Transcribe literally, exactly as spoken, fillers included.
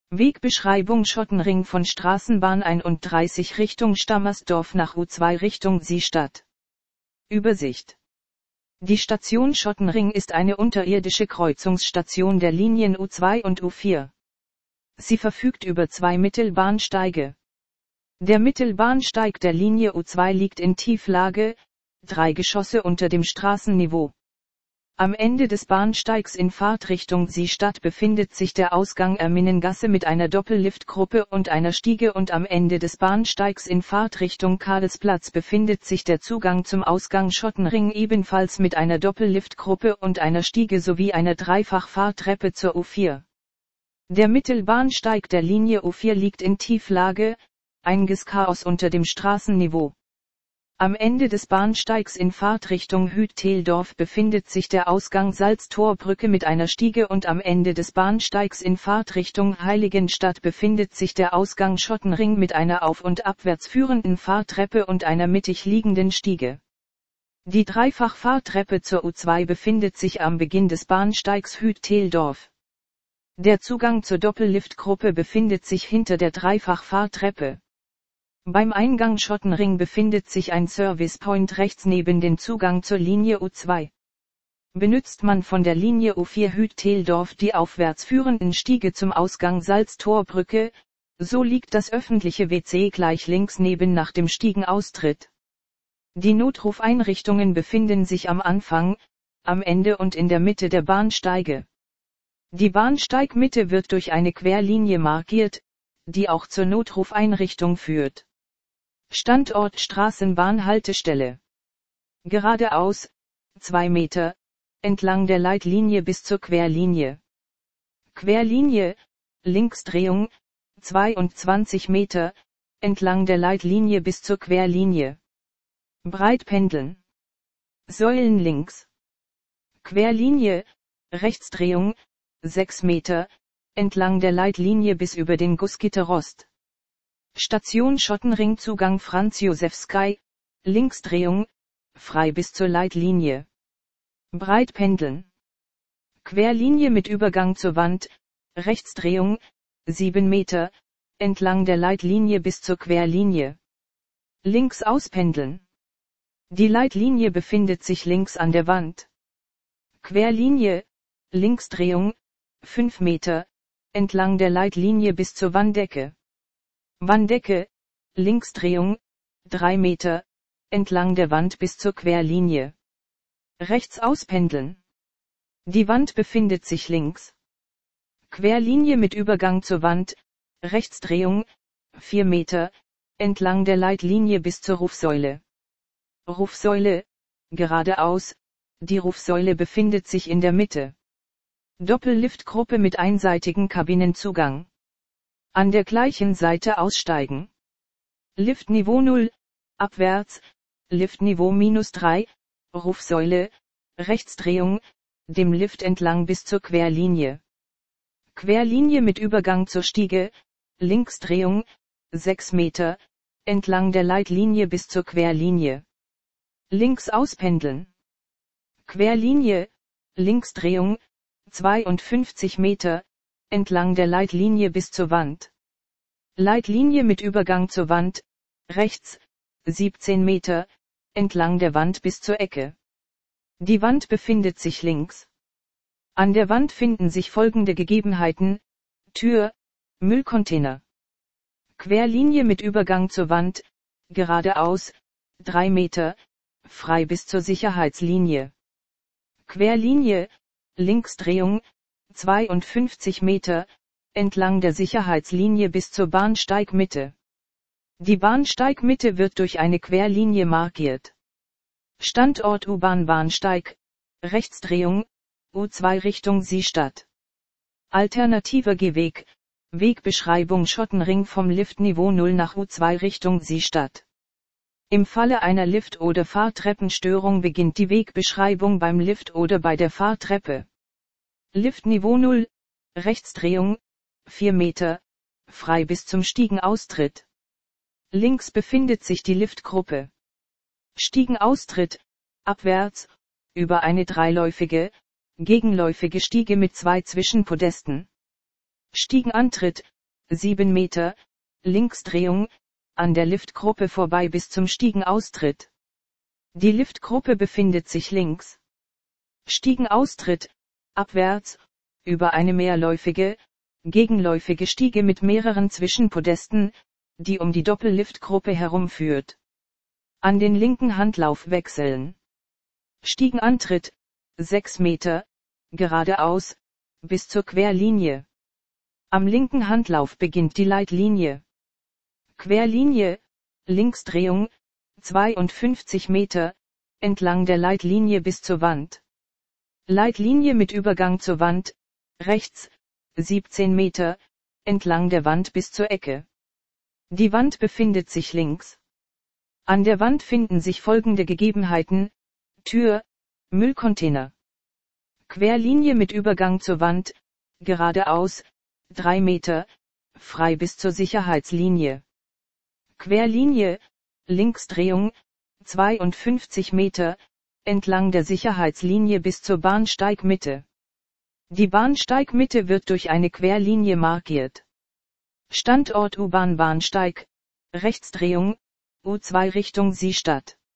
Wegbeschreibung: Schottenring von Straßenbahn einunddreißig Richtung Stammersdorf nach U zwei Richtung Seestadt. Übersicht. Die Station Schottenring ist eine unterirdische Kreuzungsstation der Linien U zwei und U vier. Sie verfügt über zwei Mittelbahnsteige. Der Mittelbahnsteig der Linie U zwei liegt in Tieflage, drei Geschosse unter dem Straßenniveau. Am Ende des Bahnsteigs in Fahrtrichtung Seestadt befindet sich der Ausgang Erminnengasse mit einer Doppelliftgruppe und einer Stiege, und am Ende des Bahnsteigs in Fahrtrichtung Karlsplatz befindet sich der Zugang zum Ausgang Schottenring ebenfalls mit einer Doppelliftgruppe und einer Stiege sowie einer Dreifachfahrtreppe zur U vier. Der Mittelbahnsteig der Linie U vier liegt in Tieflage, einiges Chaos unter dem Straßenniveau. Am Ende des Bahnsteigs in Fahrtrichtung Hütteldorf befindet sich der Ausgang Salztorbrücke mit einer Stiege, und am Ende des Bahnsteigs in Fahrtrichtung Heiligenstadt befindet sich der Ausgang Schottenring mit einer auf- und abwärts führenden Fahrtreppe und einer mittig liegenden Stiege. Die Dreifachfahrtreppe zur U zwei befindet sich am Beginn des Bahnsteigs Hütteldorf. Der Zugang zur Doppelliftgruppe befindet sich hinter der Dreifachfahrtreppe. Beim Eingang Schottenring befindet sich ein Service Point rechts neben dem Zugang zur Linie U zwei. Benutzt man von der Linie U vier Hütteldorf die aufwärts führenden Stiege zum Ausgang Salztorbrücke, so liegt das öffentliche W C gleich links neben nach dem Stiegenaustritt. Die Notrufeinrichtungen befinden sich am Anfang, am Ende und in der Mitte der Bahnsteige. Die Bahnsteigmitte wird durch eine Querlinie markiert, die auch zur Notrufeinrichtung führt. Standort Straßenbahnhaltestelle. Geradeaus, zwei Meter, entlang der Leitlinie bis zur Querlinie. Querlinie, Linksdrehung, zweiundzwanzig Meter, entlang der Leitlinie bis zur Querlinie. Breitpendeln. Säulen links. Querlinie, Rechtsdrehung, sechs Meter, entlang der Leitlinie bis über den Gussgitterrost. Station Schottenring Zugang Franz-Josef-Sky, Linksdrehung, frei bis zur Leitlinie. Breitpendeln. Querlinie mit Übergang zur Wand, Rechtsdrehung, sieben Meter, entlang der Leitlinie bis zur Querlinie. Links auspendeln. Die Leitlinie befindet sich links an der Wand. Querlinie, Linksdrehung, fünf Meter, entlang der Leitlinie bis zur Wanddecke. Wanddecke, Linksdrehung, drei Meter, entlang der Wand bis zur Querlinie. Rechts auspendeln. Die Wand befindet sich links. Querlinie mit Übergang zur Wand, Rechtsdrehung, vier Meter, entlang der Leitlinie bis zur Rufsäule. Rufsäule, geradeaus, die Rufsäule befindet sich in der Mitte. Doppelliftgruppe mit einseitigem Kabinenzugang. An der gleichen Seite aussteigen. Liftniveau null, abwärts, Liftniveau minus drei, Rufsäule, Rechtsdrehung, dem Lift entlang bis zur Querlinie. Querlinie mit Übergang zur Stiege, Linksdrehung, sechs Meter, entlang der Leitlinie bis zur Querlinie. Links auspendeln. Querlinie, Linksdrehung, zweiundfünfzig Meter, entlang der Leitlinie bis zur Wand. Leitlinie mit Übergang zur Wand, rechts, siebzehn Meter, entlang der Wand bis zur Ecke. Die Wand befindet sich links. An der Wand finden sich folgende Gegebenheiten: Tür, Müllcontainer. Querlinie mit Übergang zur Wand, geradeaus, drei Meter, frei bis zur Sicherheitslinie. Querlinie, Linksdrehung, zweiundfünfzig Meter, entlang der Sicherheitslinie bis zur Bahnsteigmitte. Die Bahnsteigmitte wird durch eine Querlinie markiert. Standort U-Bahn-Bahnsteig, Rechtsdrehung, U zwei Richtung Seestadt. Alternativer Gehweg, Wegbeschreibung Schottenring vom Liftniveau null nach U zwei Richtung Seestadt. Im Falle einer Lift- oder Fahrtreppenstörung beginnt die Wegbeschreibung beim Lift oder bei der Fahrtreppe. Liftniveau null, Rechtsdrehung, vier Meter, frei bis zum Stiegenaustritt. Links befindet sich die Liftgruppe. Stiegenaustritt, abwärts, über eine dreiläufige, gegenläufige Stiege mit zwei Zwischenpodesten. Stiegenantritt, sieben Meter, Linksdrehung, an der Liftgruppe vorbei bis zum Stiegenaustritt. Die Liftgruppe befindet sich links. Stiegenaustritt, abwärts, über eine mehrläufige, gegenläufige Stiege mit mehreren Zwischenpodesten, die um die Doppelliftgruppe herumführt. An den linken Handlauf wechseln. Stiegenantritt, sechs Meter, geradeaus, bis zur Querlinie. Am linken Handlauf beginnt die Leitlinie. Querlinie, Linksdrehung, zweiundfünfzig Meter, entlang der Leitlinie bis zur Wand. Leitlinie mit Übergang zur Wand, rechts, siebzehn Meter, entlang der Wand bis zur Ecke. Die Wand befindet sich links. An der Wand finden sich folgende Gegebenheiten: Tür, Müllcontainer. Querlinie mit Übergang zur Wand, geradeaus, drei Meter, frei bis zur Sicherheitslinie. Querlinie, Linksdrehung, zweiundfünfzig Meter, entlang der Sicherheitslinie bis zur Bahnsteigmitte. Die Bahnsteigmitte wird durch eine Querlinie markiert. Standort U-Bahn Bahnsteig, Rechtsdrehung, U zwei Richtung Siestadt.